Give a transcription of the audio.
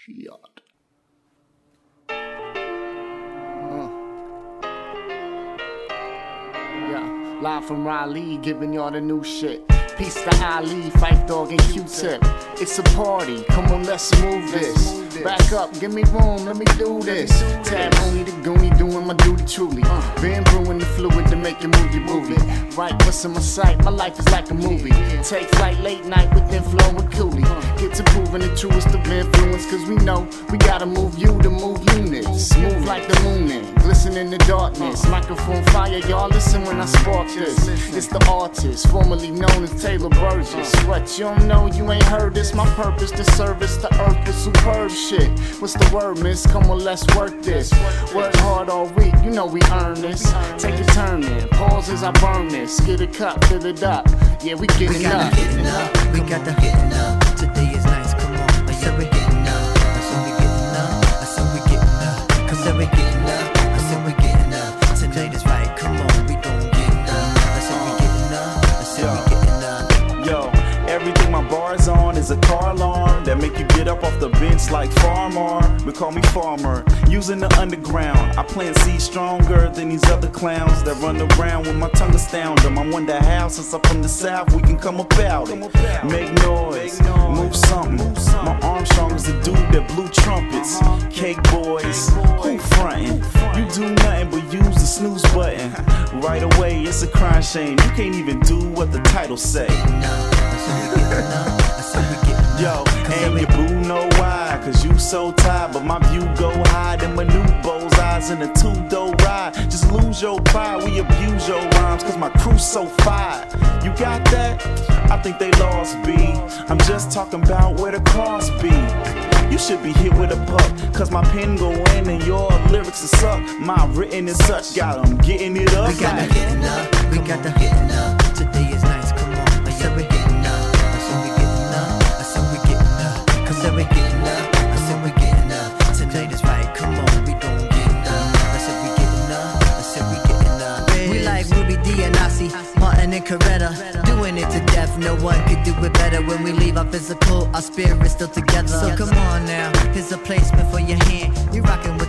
Shit. Yeah, live from Raleigh, giving y'all the new shit. Peace to Ali, Phife Dawg, and Q-Tip. It's a party, come on, let's move this. Back up, give me room, let me do this. Tab only the goonie, doing my duty truly. Been brewing the fluid to make your movie. Right, what's in my sight? My life is like a movie. Take flight late night with then flow with Cooley. Get to proving the truest of influence, cause we know we gotta move you to move units. Move like the moon in, glisten in the darkness. Microphone fire, y'all listen when I spark this. It's the artist, formerly known as Taylor Burgess. What, you don't know, you ain't heard this? My purpose to service the earth with superb shit. What's the word, miss? Come on, let's work this. Work hard all week, you know we earn this. Take a turn then, pause as I burn this. Get a cup, fill it up. Yeah, we getting up. We got the getting up. Today is nice, come on. I said we getting up. I said we getting up. I said we getting up. I said we getting up. I said we getting up. Tonight is right, come on. We gon' get up. I said we getting up. I said we getting up. Yo, everything my bar's on is a car alarm that make you get up off the bench like Farmer. But call me Farmer. Using the underground, I plant seeds stronger than these other clowns that run around with my tongue astound them. I wonder how, since I'm from the south, we can come about it. Make noise, move something. My Armstrong is the dude that blew trumpets. Cake boys, who frontin'? You do nothing but use the snooze button. Right away, it's a crime shame. You can't even do what the title say. Yo, and your boo know why, cause you so tired. But my view go high, them my new bullseyes in a two-door ride. Just lose your pride, we abuse your rhymes, cause my crew's so fire. You got that? I think they lost B. I'm just talking about where the cross be. You should be hit with a puck, cause my pen go in and your lyrics are suck. My written is such, got them getting it up. We got the getting up, we got the getting up. Today is nice, come on. I said we getting up, I said we getting up. I said we getting up, I said we getting up. I said we getting up. Tonight is right, come on, we gon' get up. I said we getting up, I said we getting up. We like Ruby D and Nasi, Martin and Coretta. Doing it to death, no one could do it better. When we leave our physical, our spirit's still together. So come on now, here's a placement for your hand. You rockin' with